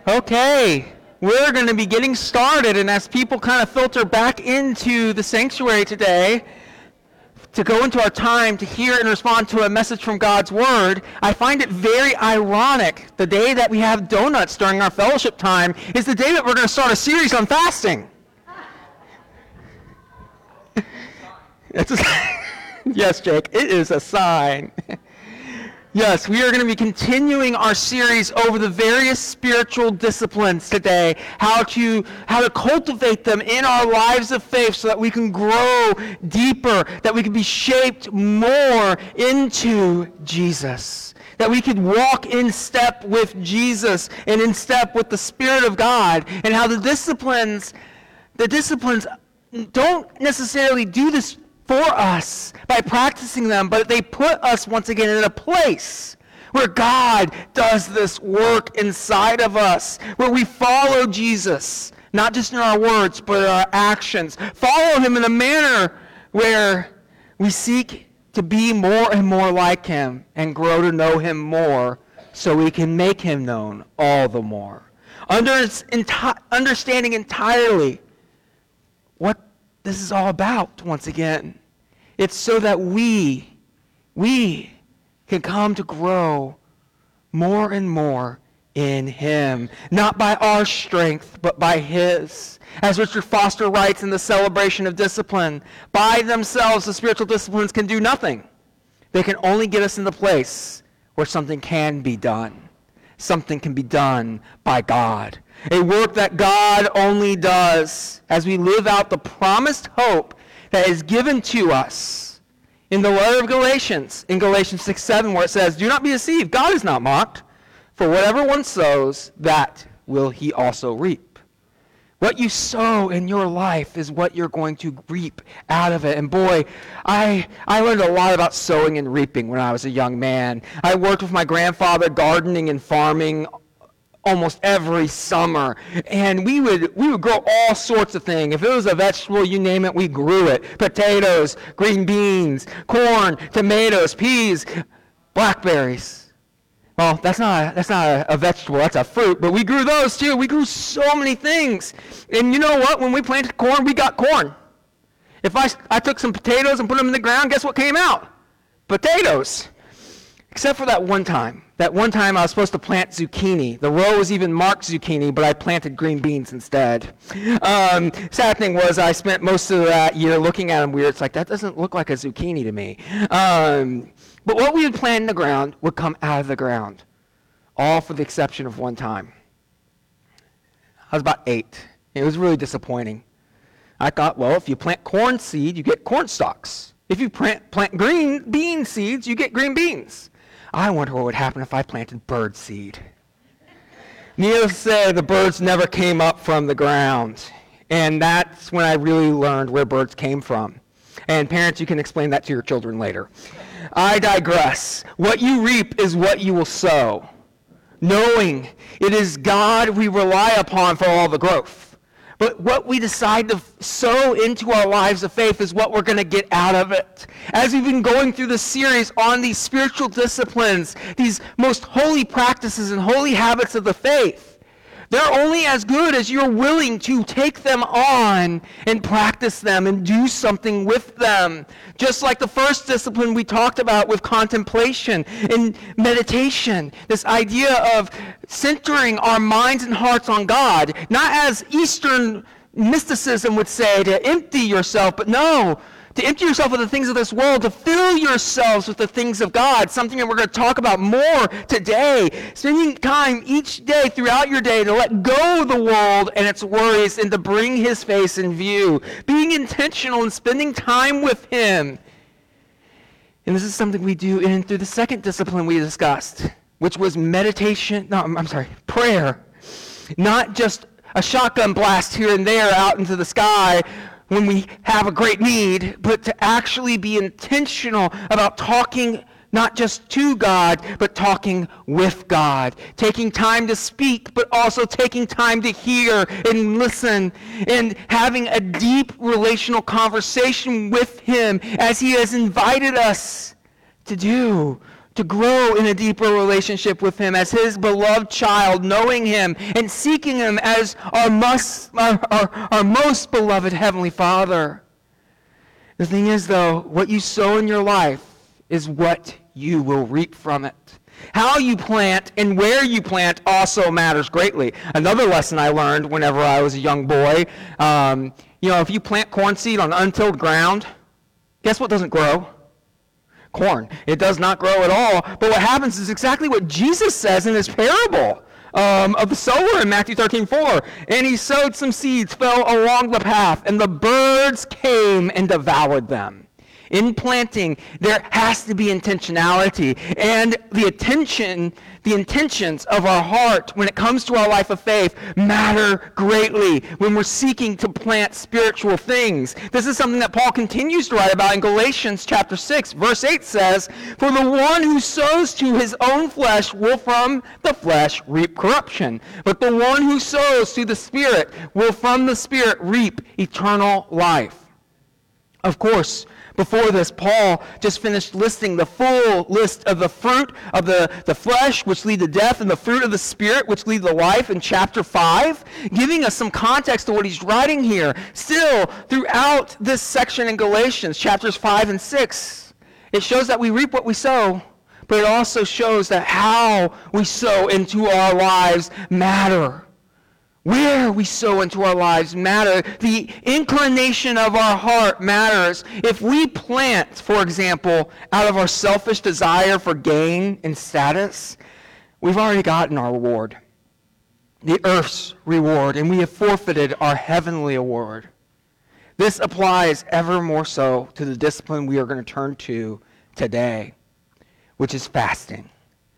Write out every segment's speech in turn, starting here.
Okay, we're going to be getting started, and as people kind of filter back into the sanctuary today to go into our time to hear and respond to a message from God's Word, I find it very ironic the day that we have donuts during our fellowship time is the day that we're going to start a series on fasting. Yes, Jake, it is a sign. Yes, we are going to be continuing our series over the various spiritual disciplines today, how to cultivate them in our lives of faith so that we can grow deeper, that we can be shaped more into Jesus, that we could walk in step with Jesus and in step with the Spirit of God, and how the disciplines don't necessarily do this for us by practicing them, but they put us once again in a place where God does this work inside of us, where we follow Jesus, not just in our words, but in our actions. Follow him in a manner where we seek to be more and more like him and grow to know him more so we can make him known all the more. Understanding entirely what this is all about, once again. It's so that we can come to grow more and more in him, not by our strength, but by his. As Richard Foster writes in The Celebration of Discipline, by themselves, the spiritual disciplines can do nothing. They can only get us in the place where something can be done. Something can be done by God. A work that God only does as we live out the promised hope that is given to us in the letter of Galatians, in Galatians 6:7, where it says, "Do not be deceived, God is not mocked, for whatever one sows, that will he also reap." What you sow in your life is what you're going to reap out of it. And boy, I learned a lot about sowing and reaping when I was a young man. I worked with my grandfather gardening and farming almost every summer, and we would grow all sorts of things. If it was a vegetable, you name it, we grew it. Potatoes, green beans, corn, tomatoes, peas, blackberries. Well, that's not a vegetable, that's a fruit, but we grew those too. We grew so many things. And you know what? When we planted corn, we got corn. If I took some potatoes and put them in the ground, guess what came out? Potatoes. Except for that one time. That one time I was supposed to plant zucchini. The row was even marked zucchini, but I planted green beans instead. Sad thing was I spent most of that year looking at them weird. It's like, that doesn't look like a zucchini to me. But what we had planted in the ground would come out of the ground, all for the exception of one time. I was about 8. It was really disappointing. I thought, well, if you plant corn seed, you get corn stalks. If you plant green bean seeds, you get green beans. I wonder what would happen if I planted bird seed. Needless to say, the birds never came up from the ground. And that's when I really learned where birds came from. And parents, you can explain that to your children later. I digress. What you reap is what you will sow. Knowing it is God we rely upon for all the growth. But what we decide to sow into our lives of faith is what we're going to get out of it. As we've been going through this series on these spiritual disciplines, these most holy practices and holy habits of the faith, they're only as good as you're willing to take them on and practice them and do something with them. Just like the first discipline we talked about with contemplation and meditation, this idea of centering our minds and hearts on God, not as Eastern mysticism would say, to empty yourself, but no, to empty yourself of the things of this world, to fill yourselves with the things of God, something that we're going to talk about more today. Spending time each day throughout your day to let go of the world and its worries and to bring his face in view. Being intentional and spending time with him. And this is something we do in through the second discipline we discussed, which was prayer. Not just a shotgun blast here and there out into the sky when we have a great need, but to actually be intentional about talking not just to God, but talking with God. Taking time to speak, but also taking time to hear and listen, and having a deep relational conversation with him as he has invited us to do to grow in a deeper relationship with him as his beloved child, knowing him and seeking him as our most beloved Heavenly Father. The thing is, though, what you sow in your life is what you will reap from it. How you plant and where you plant also matters greatly. Another lesson I learned whenever I was a young boy, if you plant corn seed on untilled ground, guess what doesn't grow? Corn. It does not grow at all. But what happens is exactly what Jesus says in this parable of the sower in Matthew 13:4. And he sowed some seeds, fell along the path, and the birds came and devoured them. In planting, there has to be intentionality, and the intentions of our heart when it comes to our life of faith matter greatly when we're seeking to plant spiritual things. This is something that Paul continues to write about in Galatians chapter 6, verse 8 says, "For the one who sows to his own flesh will from the flesh reap corruption, but the one who sows to the Spirit will from the Spirit reap eternal life." Of course, before this, Paul just finished listing the full list of the fruit of the flesh, which lead to death, and the fruit of the Spirit, which lead to life in chapter 5, giving us some context to what he's writing here. Still, throughout this section in Galatians, chapters 5 and 6, it shows that we reap what we sow, but it also shows that how we sow into our lives matter. Where we sow into our lives matter. The inclination of our heart matters. If we plant, for example, out of our selfish desire for gain and status, we've already gotten our reward, the earth's reward, and we have forfeited our heavenly award. This applies ever more so to the discipline we are going to turn to today, which is fasting.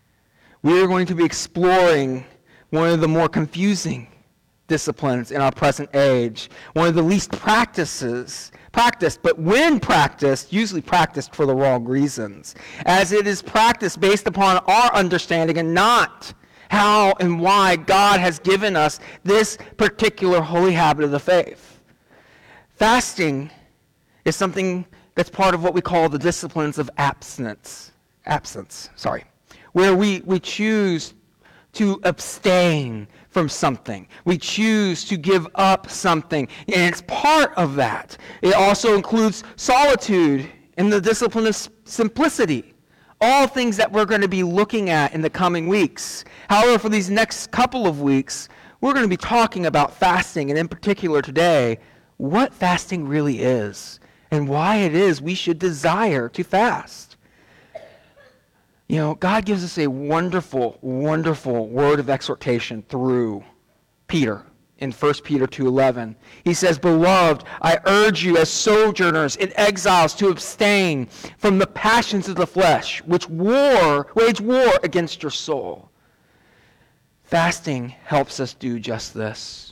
We are going to be exploring one of the more confusing disciplines in our present age, one of the least practiced, but when practiced, usually practiced for the wrong reasons, as it is practiced based upon our understanding and not how and why God has given us this particular holy habit of the faith. Fasting is something that's part of what we call the disciplines of absence, where we choose to abstain from something. We choose to give up something, and it's part of that. It also includes solitude and the discipline of simplicity, all things that we're going to be looking at in the coming weeks. However, for these next couple of weeks, we're going to be talking about fasting, and in particular today, what fasting really is and why it is we should desire to fast. God gives us a wonderful, wonderful word of exhortation through Peter in 1 Peter 2:11. He says, "Beloved, I urge you as sojourners and exiles to abstain from the passions of the flesh, which wage war against your soul." Fasting helps us do just this.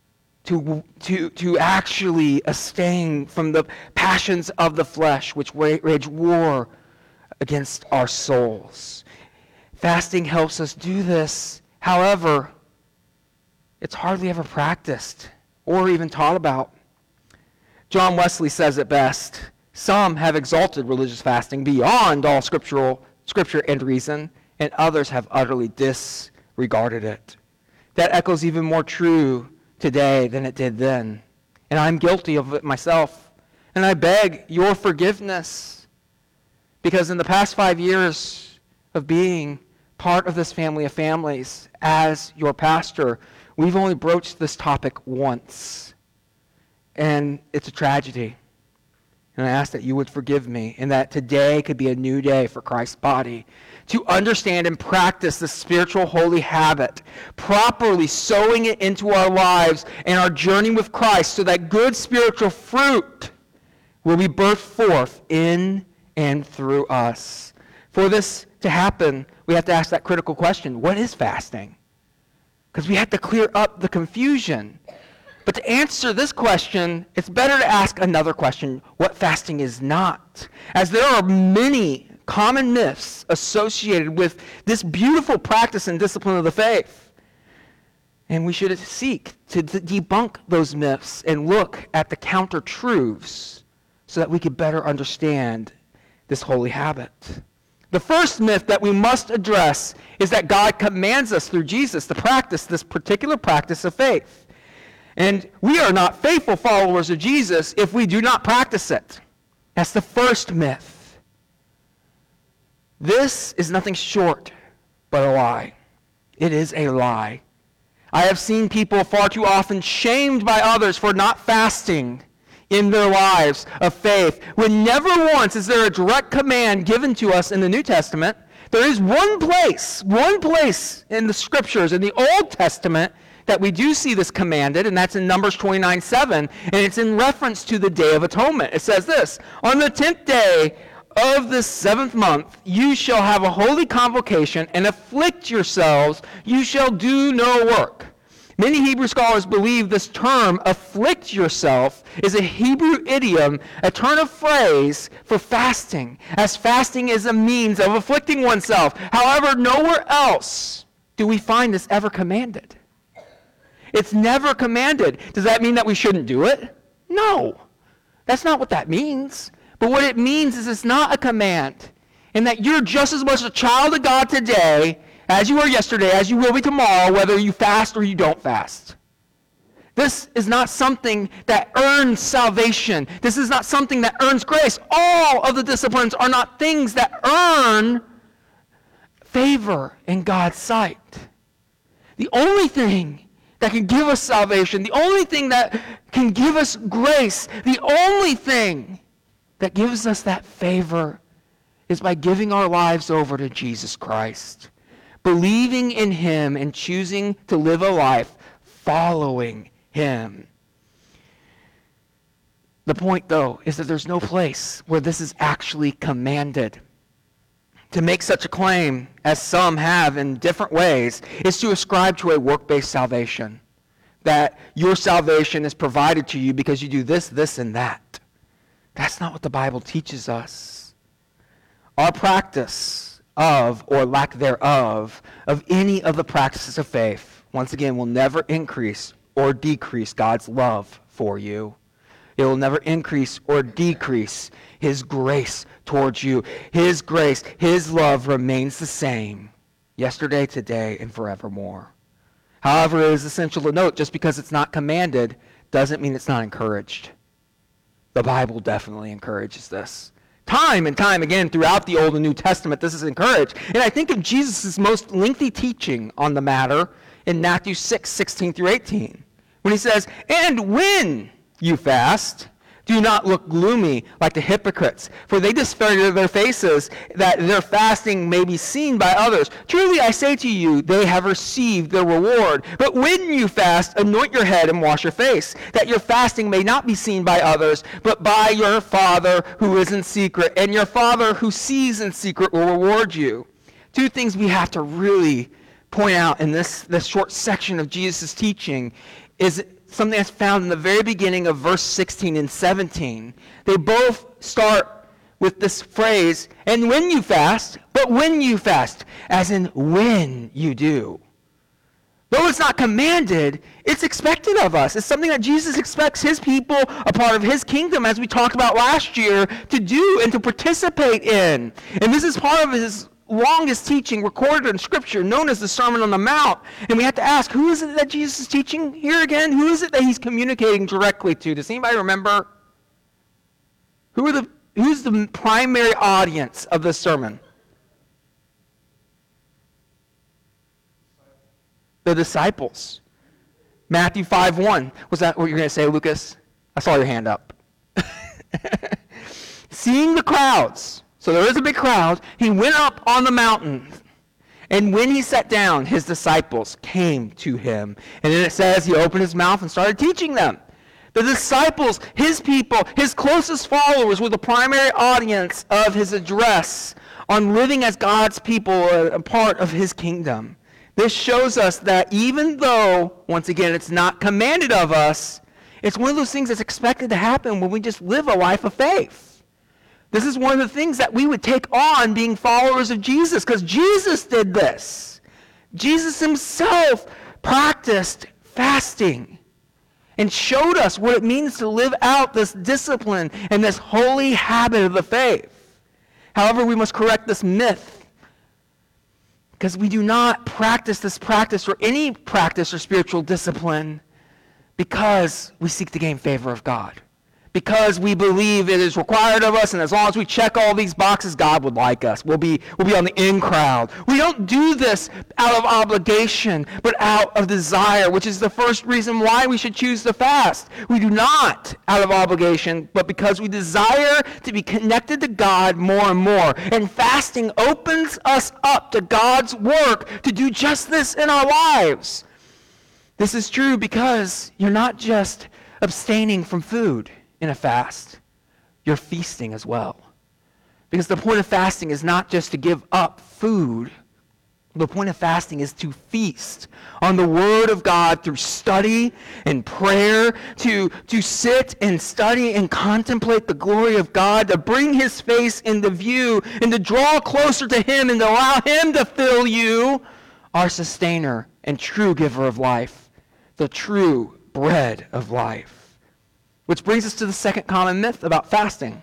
To actually abstain from the passions of the flesh, which wage war against our souls. Fasting helps us do this. However, it's hardly ever practiced or even taught about. John Wesley says it best. Some have exalted religious fasting beyond all scripture and reason, and others have utterly disregarded it. That echoes even more true today than it did then. And I'm guilty of it myself. And I beg your forgiveness. Because in the past 5 years of being part of this family of families as your pastor, we've only broached this topic once. And it's a tragedy. And I ask that you would forgive me and that today could be a new day for Christ's body to understand and practice the spiritual holy habit, properly sowing it into our lives and our journey with Christ so that good spiritual fruit will be birthed forth in and through us. For this to happen, we have to ask that critical question, what is fasting? Because we have to clear up the confusion. But to answer this question, it's better to ask another question, what fasting is not. As there are many common myths associated with this beautiful practice and discipline of the faith. And we should seek to debunk those myths and look at the counter-truths so that we could better understand this holy habit. The first myth that we must address is that God commands us through Jesus to practice this particular practice of faith. And we are not faithful followers of Jesus if we do not practice it. That's the first myth. This is nothing short but a lie. It is a lie. I have seen people far too often shamed by others for not fasting in their lives of faith, when never once is there a direct command given to us in the New Testament. There is one place in the Scriptures, in the Old Testament, that we do see this commanded, and that's in Numbers 29:7, and it's in reference to the Day of Atonement. It says this, "On the 10th day of the 7th month, you shall have a holy convocation and afflict yourselves. You shall do no work." Many Hebrew scholars believe this term, afflict yourself, is a Hebrew idiom, a turn of phrase for fasting, as fasting is a means of afflicting oneself. However, nowhere else do we find this ever commanded. It's never commanded. Does that mean that we shouldn't do it? No. That's not what that means. But what it means is it's not a command, and that you're just as much a child of God today as you were yesterday, as you will be tomorrow, whether you fast or you don't fast. This is not something that earns salvation. This is not something that earns grace. All of the disciplines are not things that earn favor in God's sight. The only thing that can give us salvation, the only thing that can give us grace, the only thing that gives us that favor is by giving our lives over to Jesus Christ, believing in him and choosing to live a life following him. The point, though, is that there's no place where this is actually commanded. To make such a claim, as some have in different ways, is to ascribe to a work-based salvation, that your salvation is provided to you because you do this, this, and that. That's not what the Bible teaches us. Our practice of, or lack thereof, of any of the practices of faith, once again, will never increase or decrease God's love for you. It will never increase or decrease his grace towards you. His grace, his love remains the same yesterday, today, and forevermore. However, it is essential to note, just because it's not commanded doesn't mean it's not encouraged. The Bible definitely encourages this. Time and time again throughout the Old and New Testament, this is encouraged. And I think of Jesus' most lengthy teaching on the matter in Matthew 6:16-18, when he says, "And when you fast, do not look gloomy like the hypocrites, for they disfigure their faces, that their fasting may be seen by others. Truly I say to you, they have received their reward. But when you fast, anoint your head and wash your face, that your fasting may not be seen by others, but by your Father who is in secret. And your Father who sees in secret will reward you." Two things we have to really point out in this short section of Jesus' teaching is something that's found in the very beginning of verse 16 and 17. They both start with this phrase, "and when you fast," but when you fast, as in when you do. Though it's not commanded, it's expected of us. It's something that Jesus expects his people, a part of his kingdom, as we talked about last year, to do and to participate in. And this is part of his longest teaching recorded in Scripture, known as the Sermon on the Mount. And we have to ask, who is it that Jesus is teaching here again? Who is it that he's communicating directly to? Does anybody remember? Who's the primary audience of this sermon? The disciples. Matthew 5:1. Was that what you're going to say, Lucas? I saw your hand up. Seeing the crowds, so there is a big crowd, he went up on the mountain. And when he sat down, his disciples came to him. And then it says he opened his mouth and started teaching them. The disciples, his people, his closest followers were the primary audience of his address on living as God's people, a part of his kingdom. This shows us that even though, once again, it's not commanded of us, it's one of those things that's expected to happen when we just live a life of faith. This is one of the things that we would take on being followers of Jesus, because Jesus did this. Jesus himself practiced fasting and showed us what it means to live out this discipline and this holy habit of the faith. However, we must correct this myth, because we do not practice this practice or any practice or spiritual discipline because we seek to gain favor of God, because we believe it is required of us, and as long as we check all these boxes, God would like us. We'll be on the in crowd. We don't do this out of obligation, but out of desire, which is the first reason why we should choose to fast. We do not out of obligation, but because we desire to be connected to God more and more. And fasting opens us up to God's work to do just this in our lives. This is true because you're not just abstaining from food in a fast, you're feasting as well. Because the point of fasting is not just to give up food. The point of fasting is to feast on the Word of God through study and prayer, to sit and study and contemplate the glory of God, to bring His face into view, and to draw closer to Him and to allow Him to fill you, our sustainer and true giver of life, the true bread of life. Which brings us to the second common myth about fasting.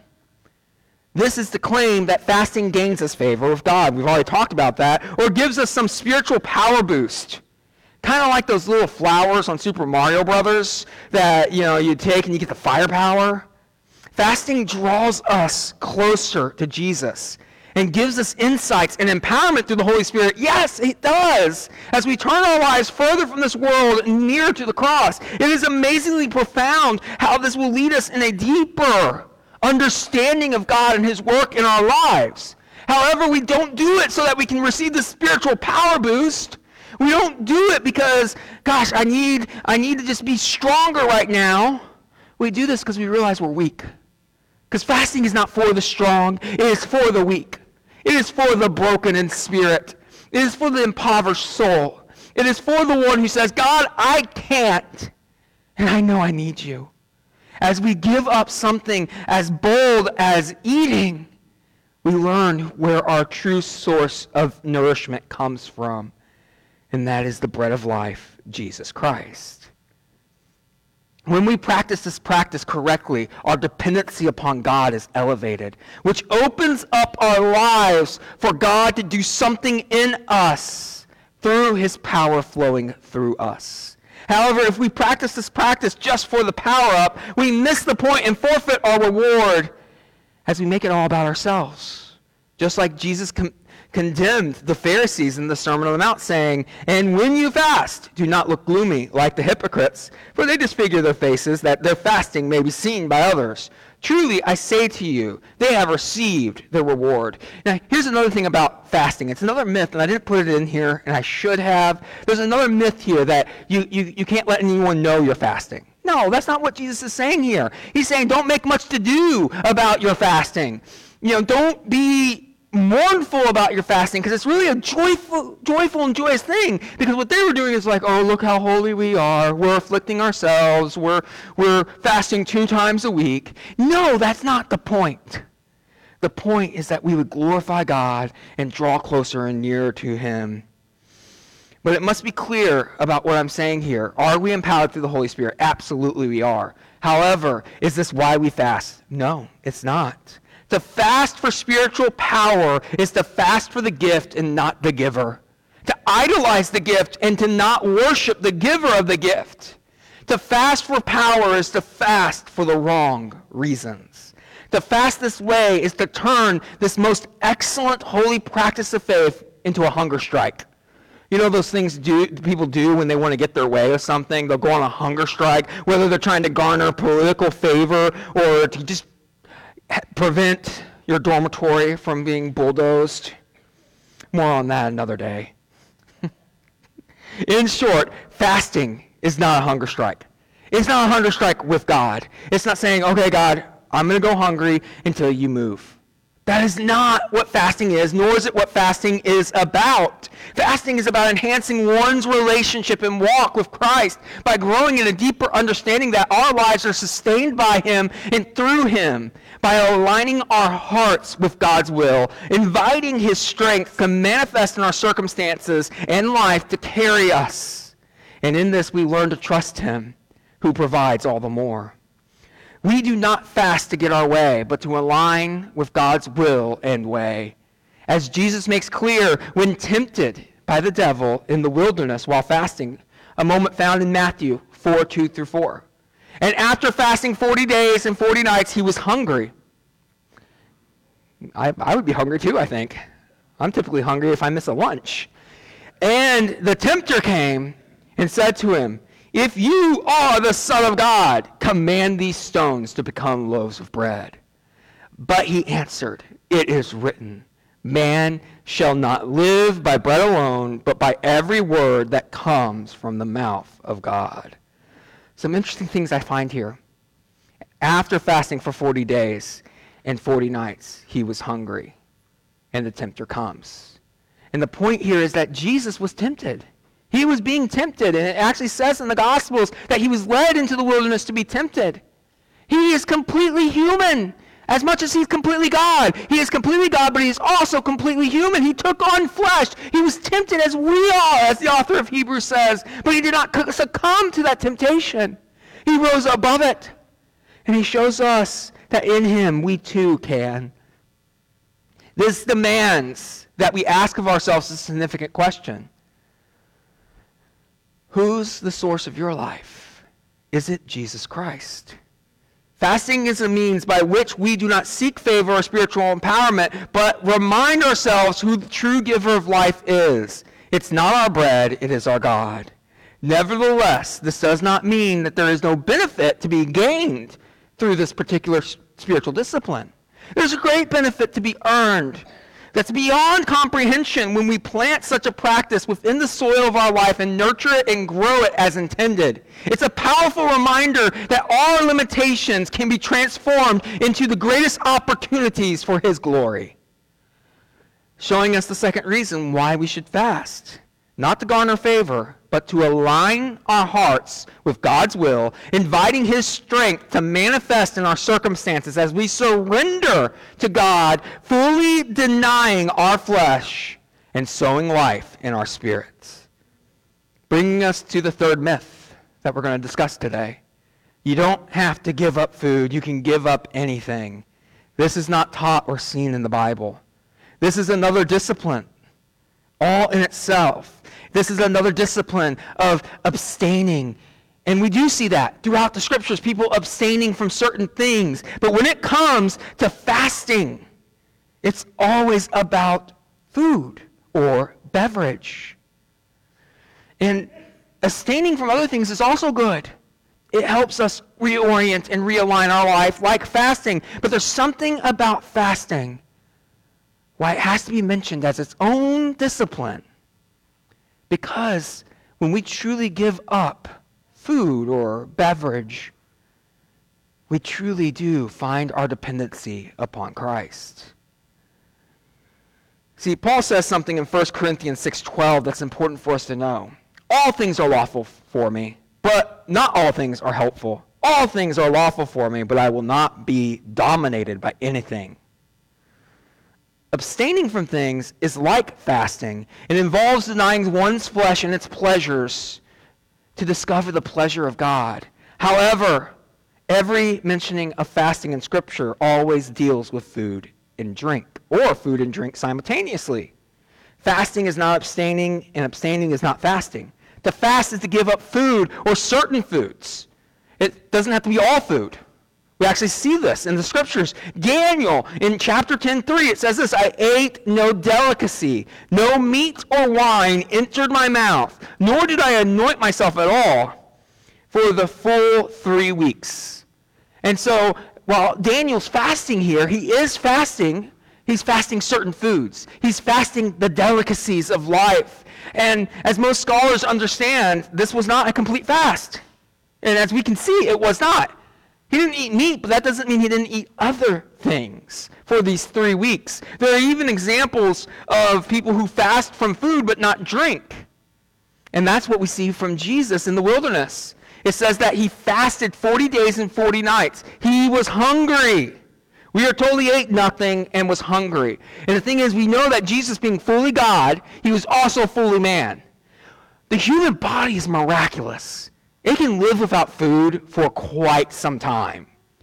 This is the claim that fasting gains us favor with God. We've already talked about that. Or gives us some spiritual power boost. Kind of like those little flowers on Super Mario Brothers that, you take and you get the firepower. Fasting draws us closer to Jesus and gives us insights and empowerment through the Holy Spirit. Yes, it does. As we turn our lives further from this world and nearer to the cross, it is amazingly profound how this will lead us in a deeper understanding of God and His work in our lives. However, we don't do it so that we can receive the spiritual power boost. We don't do it because, gosh, I need to just be stronger right now. We do this because we realize we're weak. Because fasting is not for the strong, it is for the weak. It is for the broken in spirit. It is for the impoverished soul. It is for the one who says, God, I can't, and I know I need you. As we give up something as bold as eating, we learn where our true source of nourishment comes from, and that is the bread of life, Jesus Christ. When we practice this practice correctly, our dependency upon God is elevated, which opens up our lives for God to do something in us through His power flowing through us. However, if we practice this practice just for the power up, we miss the point and forfeit our reward as we make it all about ourselves. Just like Jesus condemned the Pharisees in the Sermon on the Mount, saying, "And when you fast, do not look gloomy like the hypocrites, for they disfigure their faces, that their fasting may be seen by others. Truly, I say to you, they have received their reward." Now, here's another thing about fasting. It's another myth, and I didn't put it in here, and I should have. There's another myth here that you can't let anyone know you're fasting. No, that's not what Jesus is saying here. He's saying don't make much to do about your fasting. Don't be mournful about your fasting, because it's really a joyful and joyous thing, because what they were doing is like, oh, look how holy we are, we're afflicting ourselves, we're fasting 2 times a week. No, that's not the point. The point is that we would glorify God and draw closer and nearer to Him. But it must be clear about what I'm saying here. Are we empowered through the Holy Spirit? Absolutely we are. However, is this why we fast? No, it's not. To fast for spiritual power is to fast for the gift and not the giver. To idolize the gift and to not worship the giver of the gift. To fast for power is to fast for the wrong reasons. To fast this way is to turn this most excellent holy practice of faith into a hunger strike. You know those things people do when they want to get their way with something? They'll go on a hunger strike, whether they're trying to garner political favor or to just prevent your dormitory from being bulldozed. More on that another day. In short, fasting is not a hunger strike. It's not a hunger strike with God. It's not saying, okay, God, I'm going to go hungry until you move. That is not what fasting is, nor is it what fasting is about. Fasting is about enhancing one's relationship and walk with Christ by growing in a deeper understanding that our lives are sustained by Him and through Him, by aligning our hearts with God's will, inviting His strength to manifest in our circumstances and life to carry us. And in this we learn to trust Him, who provides all the more. We do not fast to get our way, but to align with God's will and way. As Jesus makes clear when tempted by the devil in the wilderness while fasting, a moment found in Matthew 4:2-4. And after fasting 40 days and 40 nights, he was hungry. I would be hungry too, I think. I'm typically hungry if I miss a lunch. And the tempter came and said to him, "If you are the Son of God, command these stones to become loaves of bread." But he answered, "It is written, man shall not live by bread alone, but by every word that comes from the mouth of God." Some interesting things I find here. After fasting for 40 days and 40 nights, he was hungry, and the tempter comes. And the point here is that Jesus was tempted. He was being tempted, and it actually says in the Gospels that he was led into the wilderness to be tempted. He is completely human, as much as he's completely God. He is completely God, but he is also completely human. He took on flesh. He was tempted as we are, as the author of Hebrews says, but he did not succumb to that temptation. He rose above it, and he shows us that in him we too can. This demands that we ask of ourselves a significant question. Who's the source of your life? Is it Jesus Christ? Fasting is a means by which we do not seek favor or spiritual empowerment, but remind ourselves who the true giver of life is. It's not our bread, it is our God. Nevertheless, this does not mean that there is no benefit to be gained through this particular spiritual discipline. There's a great benefit to be earned that's beyond comprehension when we plant such a practice within the soil of our life and nurture it and grow it as intended. It's a powerful reminder that our limitations can be transformed into the greatest opportunities for His glory. Showing us the second reason why we should fast. Not to garner favor, but to align our hearts with God's will, inviting His strength to manifest in our circumstances as we surrender to God, fully denying our flesh and sowing life in our spirits. Bringing us to the third myth that we're going to discuss today. You don't have to give up food. You can give up anything. This is not taught or seen in the Bible. This is another discipline, all in itself. This is another discipline of abstaining. And we do see that throughout the scriptures, people abstaining from certain things. But when it comes to fasting, it's always about food or beverage. And abstaining from other things is also good. It helps us reorient and realign our life like fasting. But there's something about fasting why it has to be mentioned as its own discipline. Because when we truly give up food or beverage, we truly do find our dependency upon Christ. See, Paul says something in 1 Corinthians 6:12 that's important for us to know. All things are lawful for me, but not all things are helpful. All things are lawful for me, but I will not be dominated by anything. Abstaining from things is like fasting. It involves denying one's flesh and its pleasures to discover the pleasure of God. However, every mentioning of fasting in Scripture always deals with food and drink, or food and drink simultaneously. Fasting is not abstaining, and abstaining is not fasting. To fast is to give up food or certain foods. It doesn't have to be all food. We actually see this in the scriptures. Daniel, in chapter 10:3, it says this, "I ate no delicacy, no meat or wine entered my mouth, nor did I anoint myself at all for the full 3 weeks." And so, while Daniel's fasting here, he is fasting. He's fasting certain foods. He's fasting the delicacies of life. And as most scholars understand, this was not a complete fast. And as we can see, it was not. He didn't eat meat, but that doesn't mean he didn't eat other things for these 3 weeks. There are even examples of people who fast from food but not drink. And that's what we see from Jesus in the wilderness. It says that he fasted 40 days and 40 nights. He was hungry. We are told he ate nothing and was hungry. And the thing is, we know that Jesus, being fully God, he was also fully man. The human body is miraculous. It can live without food for quite some time.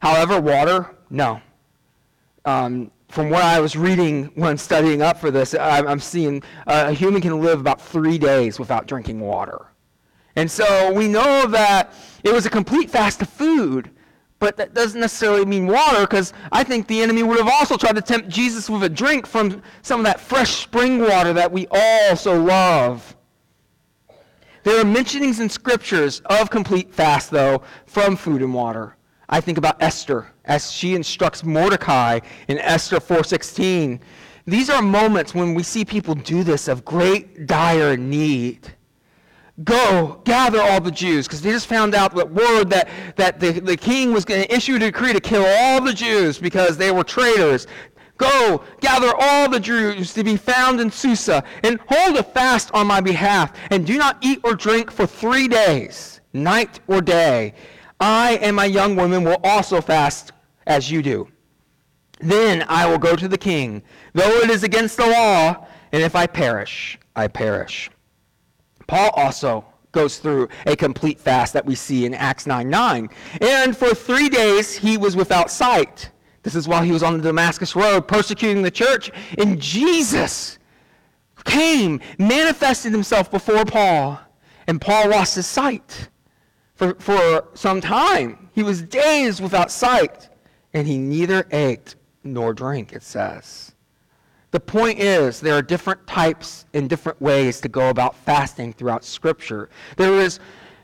However, water, no. From what I was reading when studying up for this, I'm seeing a human can live about 3 days without drinking water. And so we know that it was a complete fast of food, but that doesn't necessarily mean water, because I think the enemy would have also tried to tempt Jesus with a drink from some of that fresh spring water that we all so love. There are mentionings in scriptures of complete fast, though, from food and water. I think about Esther, as she instructs Mordecai in Esther 4:16. These are moments when we see people do this of great dire need. Go, gather all the Jews, because they just found out the word that the king was going to issue a decree to kill all the Jews because they were traitors. Go, gather all the Jews to be found in Susa, and hold a fast on my behalf, and do not eat or drink for 3 days, night or day. I and my young women will also fast as you do. Then I will go to the king, though it is against the law, and if I perish, I perish. Paul also goes through a complete fast that we see in Acts 9:9. And for 3 days he was without sight. This is while he was on the Damascus Road persecuting the church. And Jesus came, manifested himself before Paul. And Paul lost his sight for some time. He was days without sight. And he neither ate nor drank, it says. The point is, there are different types and different ways to go about fasting throughout Scripture. There's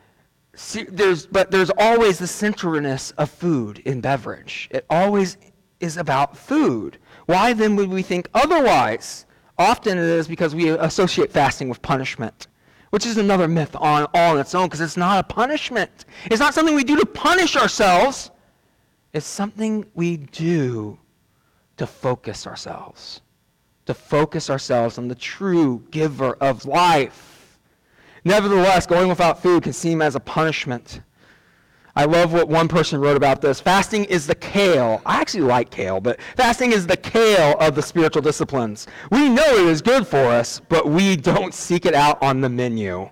always the centeredness of food and beverage. It always is about food. Why then would we think otherwise? Often it is because we associate fasting with punishment, which is another myth all on its own, because it's not a punishment. It's not something we do to punish ourselves. It's something we do to focus ourselves. To focus ourselves on the true giver of life. Nevertheless, going without food can seem as a punishment. I love what one person wrote about this. Fasting is the kale. I actually like kale, but fasting is the kale of the spiritual disciplines. We know it is good for us, but we don't seek it out on the menu.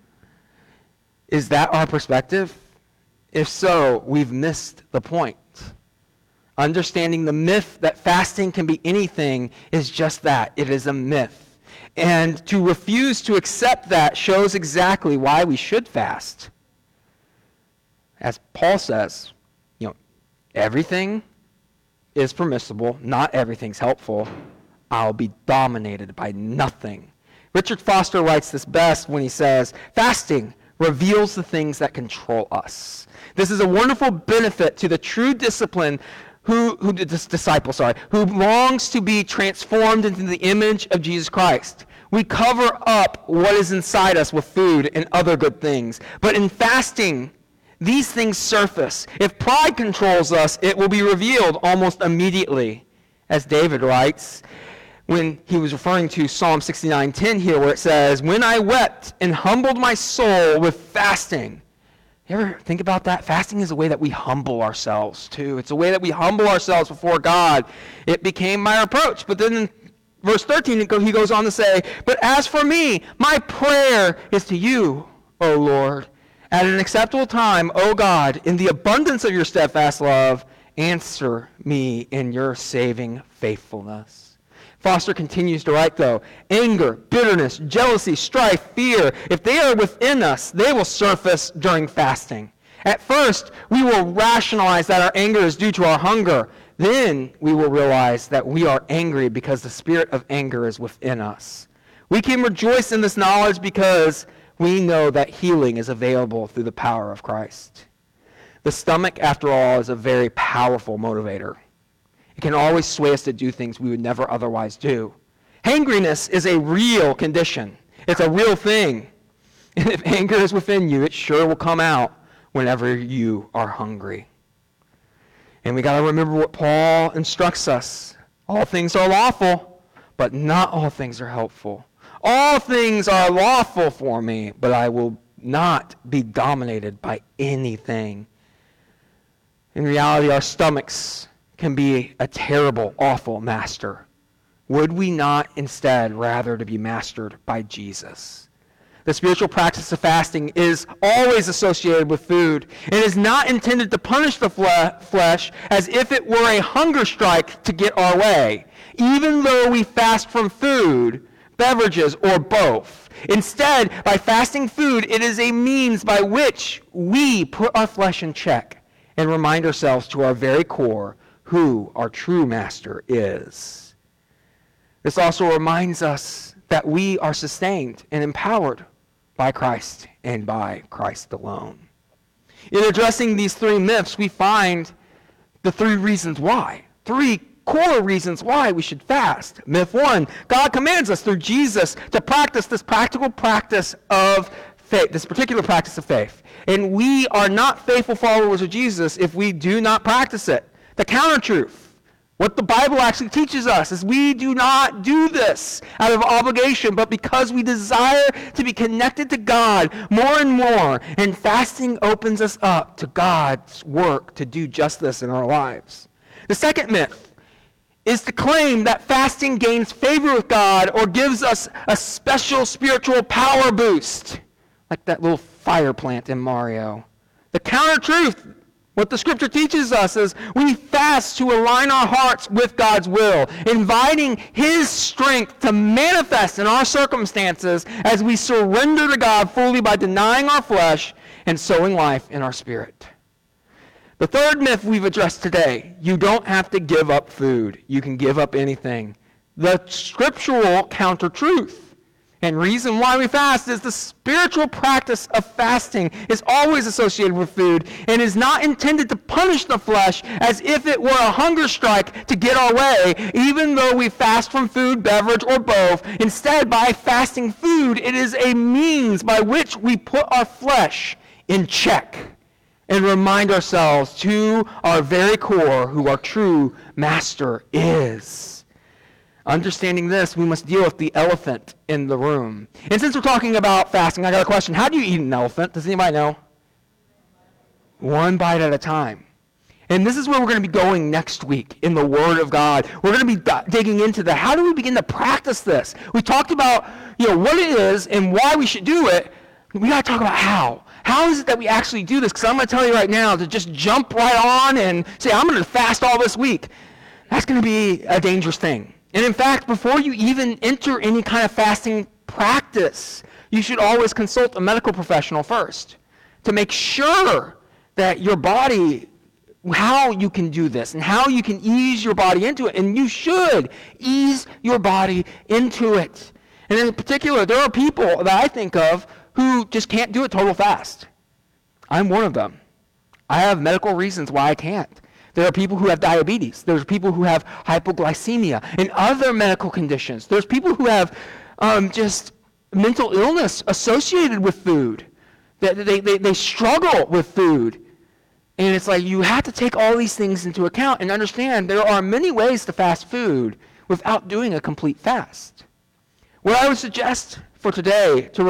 Is that our perspective? If so, we've missed the point. Understanding the myth that fasting can be anything is just that. It is a myth. And to refuse to accept that shows exactly why we should fast. As Paul says, everything is permissible, not everything's helpful. I'll be dominated by nothing. Richard Foster writes this best when he says, fasting reveals the things that control us. This is a wonderful benefit to the true discipline who longs to be transformed into the image of Jesus Christ. We cover up what is inside us with food and other good things. But in fasting, these things surface. If pride controls us, it will be revealed almost immediately. As David writes, when he was referring to Psalm 69:10 here, where it says, when I wept and humbled my soul with fasting. You ever think about that? Fasting is a way that we humble ourselves, too. It's a way that we humble ourselves before God. It became my reproach. But then in verse 13, he goes on to say, but as for me, my prayer is to you, O Lord. At an acceptable time, O God, in the abundance of your steadfast love, answer me in your saving faithfulness. Foster continues to write, though, anger, bitterness, jealousy, strife, fear, if they are within us, they will surface during fasting. At first, we will rationalize that our anger is due to our hunger. Then we will realize that we are angry because the spirit of anger is within us. We can rejoice in this knowledge because we know that healing is available through the power of Christ. The stomach, after all, is a very powerful motivator. It can always sway us to do things we would never otherwise do. Hangriness is a real condition. It's a real thing. And if anger is within you, it sure will come out whenever you are hungry. And we got to remember what Paul instructs us. All things are lawful, but not all things are helpful. All things are lawful for me, but I will not be dominated by anything. In reality, our stomachs can be a terrible, awful master. Would we not instead rather to be mastered by Jesus? the spiritual practice of fasting, is always associated with food and is not intended to punish the flesh as if it were a hunger strike to get our way, even though we fast from food, beverages, or both. Instead, by fasting food, it is a means by which we put our flesh in check and remind ourselves to our very core who our true master is. This also reminds us that we are sustained and empowered by Christ and by Christ alone. In addressing these three myths, we find the three reasons why. Three core reasons why we should fast. Myth one, God commands us through Jesus to practice this practical practice of faith, this particular practice of faith. And we are not faithful followers of Jesus if we do not practice it. The counter-truth, what the Bible actually teaches us, is we do not do this out of obligation, but because we desire to be connected to God more and more. And fasting opens us up to God's work to do just this in our lives. The second myth is to claim that fasting gains favor with God or gives us a special spiritual power boost, like that little fire plant in Mario. The counter-truth, what the scripture teaches us, is we fast to align our hearts with God's will, inviting his strength to manifest in our circumstances as we surrender to God fully by denying our flesh and sowing life in our spirit. The third myth we've addressed today, you don't have to give up food. You can give up anything. The scriptural counter-truth and reason why we fast is the spiritual practice of fasting is always associated with food and is not intended to punish the flesh as if it were a hunger strike to get our way, even though we fast from food, beverage, or both. Instead, by fasting food, it is a means by which we put our flesh in check and remind ourselves to our very core who our true master is. Understanding this, we must deal with the elephant in the room. And since we're talking about fasting, I got a question. How do you eat an elephant? Does anybody know? One bite at a time. And this is where we're going to be going next week in the Word of God. We're going to be digging into that. How do we begin to practice this? We talked about, what it is and why we should do it. We got to talk about how. How is it that we actually do this? Because I'm going to tell you right now, to just jump right on and say, I'm going to fast all this week, that's going to be a dangerous thing. And in fact, before you even enter any kind of fasting practice, you should always consult a medical professional first to make sure that your body, how you can do this and how you can ease your body into it. And you should ease your body into it. And in particular, there are people that I think of who just can't do a total fast. I'm one of them. I have medical reasons why I can't. There are people who have diabetes. There's people who have hypoglycemia and other medical conditions. There's people who have just mental illness associated with food. They struggle with food. And it's like you have to take all these things into account and understand there are many ways to fast food without doing a complete fast. What I would suggest for today in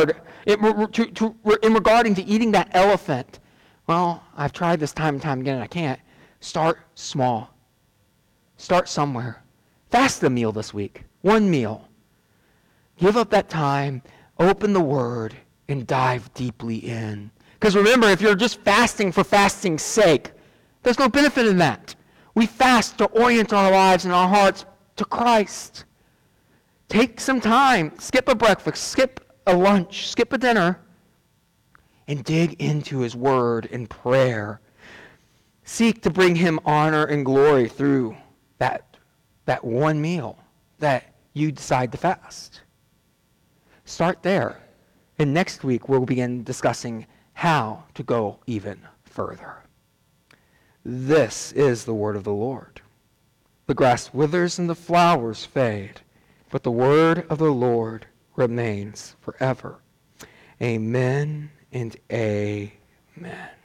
regarding to eating that elephant, well, I've tried this time and time again and I can't. Start small. Start somewhere. Fast a meal this week. One meal. Give up that time, open the Word, and dive deeply in. Because remember, if you're just fasting for fasting's sake, there's no benefit in that. We fast to orient our lives and our hearts to Christ. Take some time. Skip a breakfast. Skip a lunch. Skip a dinner. And dig into His Word in prayer. Seek to bring Him honor and glory through that one meal that you decide to fast. Start there. And next week we'll begin discussing how to go even further. This is the word of the Lord. The grass withers and the flowers fade, but the word of the Lord remains forever. Amen and amen.